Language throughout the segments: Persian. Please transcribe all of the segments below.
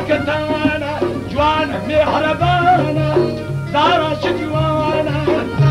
كتانا جوانا مهربانا دارا شجوانا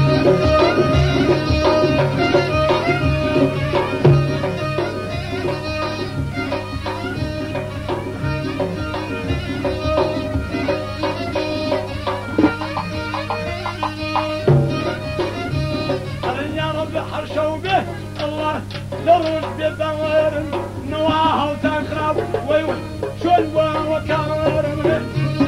يا رب حرشوا به الله لرج ببوارن نواها وتنخرب ويوي شلوى وكارن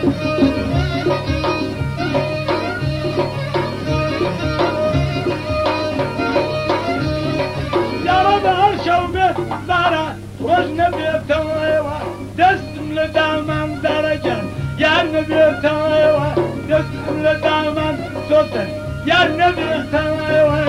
يا رب حرشوا به دارا رجنا بيبتويوه دستم لدامان درجة يا نبي بيبتويوه دستم لدامان صوتن يا نبي بيبتويوه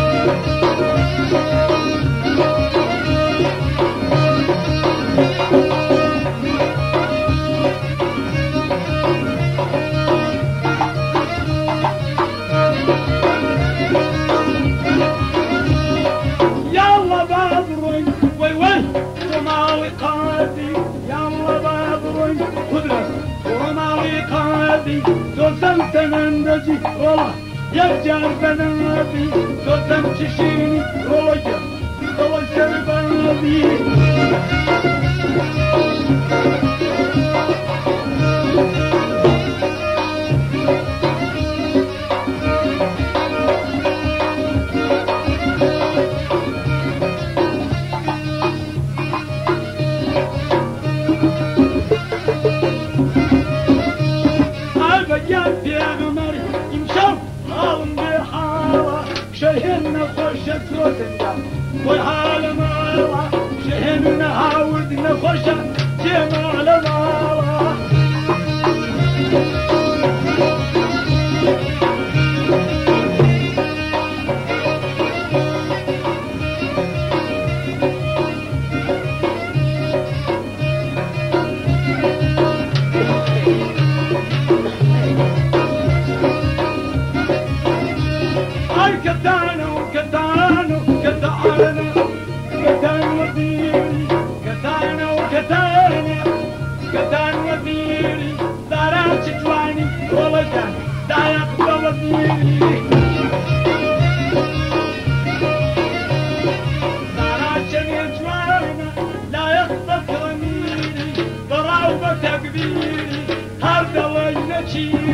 Sozam temendeci ola Yapcar benabi Sozam çişini ola Dolaşır benabi شهرنا خوشة صوتنا والحالة مالا شهرنا هاودنا خوشة جمال مالا She